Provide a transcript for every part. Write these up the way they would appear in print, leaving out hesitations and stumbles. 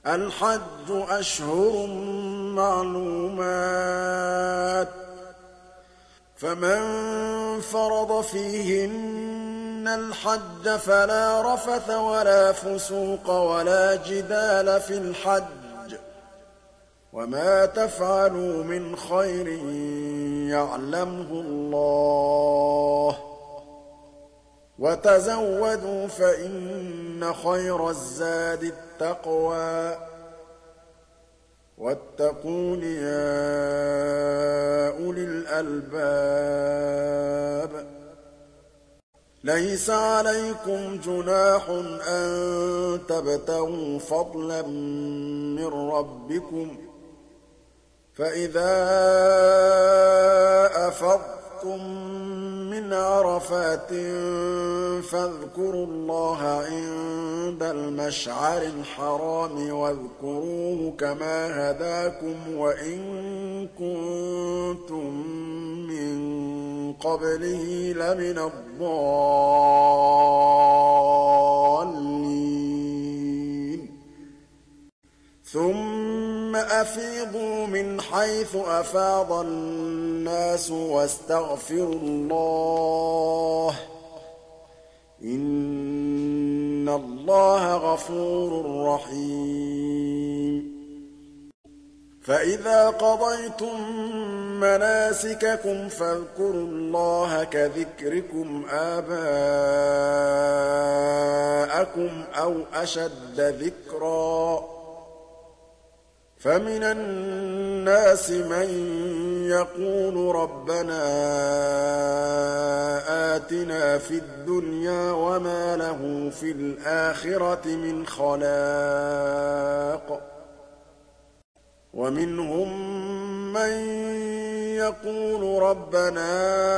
الحج أشهر معلومات فمن فرض فيهن الحج فلا رفث ولا فسوق ولا جدال في الحج وما تفعلوا من خير يعلمه الله وتزودوا فإن خير الزاد التقوى واتقون يا أولي الألباب ليس عليكم جناح أن تبتغوا فضلا من ربكم فإذا أفضتم من عرفات فاذكروا الله عند المشعر الحرام واذكروه كما هداكم وإن كنتم من قبله لمن الضالين ثم أفيضوا من حيث أفاض الناس واستغفروا الله إن الله غفور رحيم فإذا قضيتم مناسككم فاذكروا الله كذكركم آباءكم أو أشد ذكرًا فمن الناس من يقول ربنا آتنا في الدنيا وما له في الآخرة من خلاق ومنهم من يقول ربنا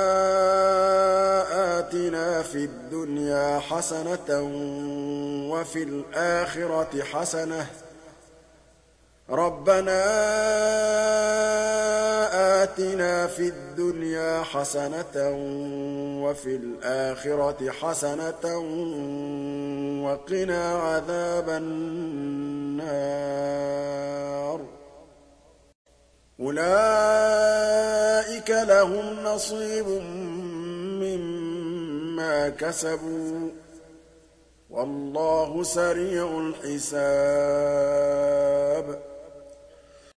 آتنا في الدنيا حسنة وفي الآخرة حسنة ربنا آتنا في الدنيا حسنة وفي الآخرة حسنة وقنا عذاب النار أولئك لهم نصيب مما كسبوا والله سريع الحساب